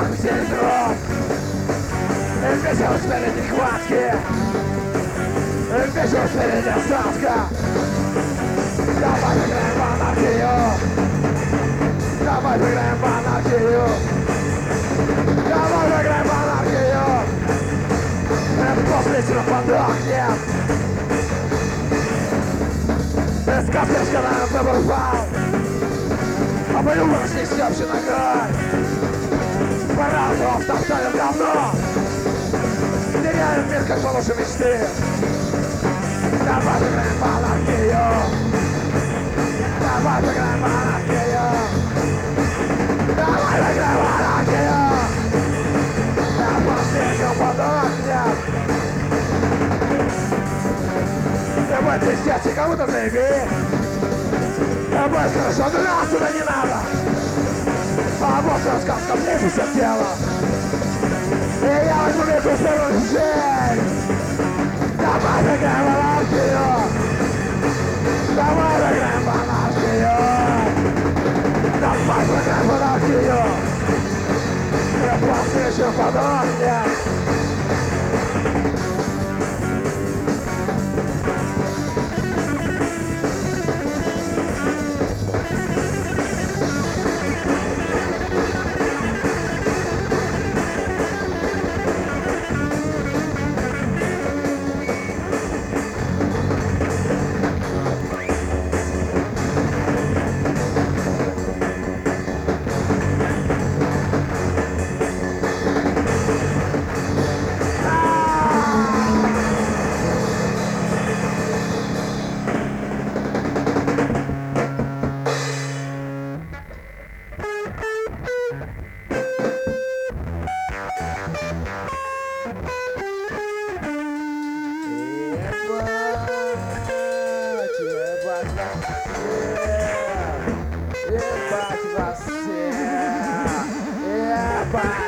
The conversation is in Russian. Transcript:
все друг. Весел спереди хватки, весел спереди остатка. Давай выиграем в анархию, давай выиграем в анархию, давай выиграем в анархию. После тебя подохнем. Без кафешка на выбор упал, а мы вышли с общей ногой. По-разному втоптали в говно, теряем мир, как лучше мечты. Давай выиграем в анархию, давай выиграем в анархию, давай выиграем в анархию. Я последним подохнем. Ты в этой сети кому-то заявил, а будет хорошо, но нас сюда не надо. А вот сказка ближе всем тело, и я возьму эту вторую жизнь. Давай выиграем в анархию, давай выиграем в анархию, давай выиграем в анархию. Я последним подохнем. Ебать вас всех! Ебать!